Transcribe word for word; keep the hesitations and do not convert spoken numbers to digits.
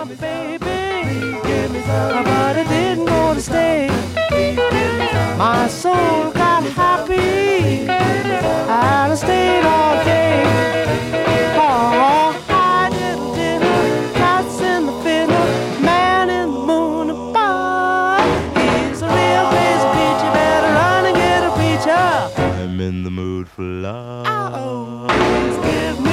some, baby. But I didn't want to stay. My soul got happy and I stayed all day. Oh, I didn't dinner, cats in the fiddle, man in the moon above. He's a real crazy bitch, you better run and get a preacher. I'm in the mood for love. Oh, please give me